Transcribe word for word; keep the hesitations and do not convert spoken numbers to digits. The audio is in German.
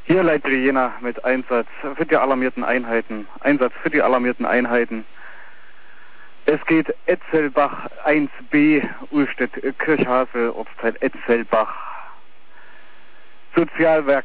Hier Leiter Jena mit Einsatz für die alarmierten Einheiten. Einsatz für die alarmierten Einheiten. Es geht Etzelbach eins b, Uhlstedt Kirchhasel, Ortsteil Etzelbach. Sozialwerk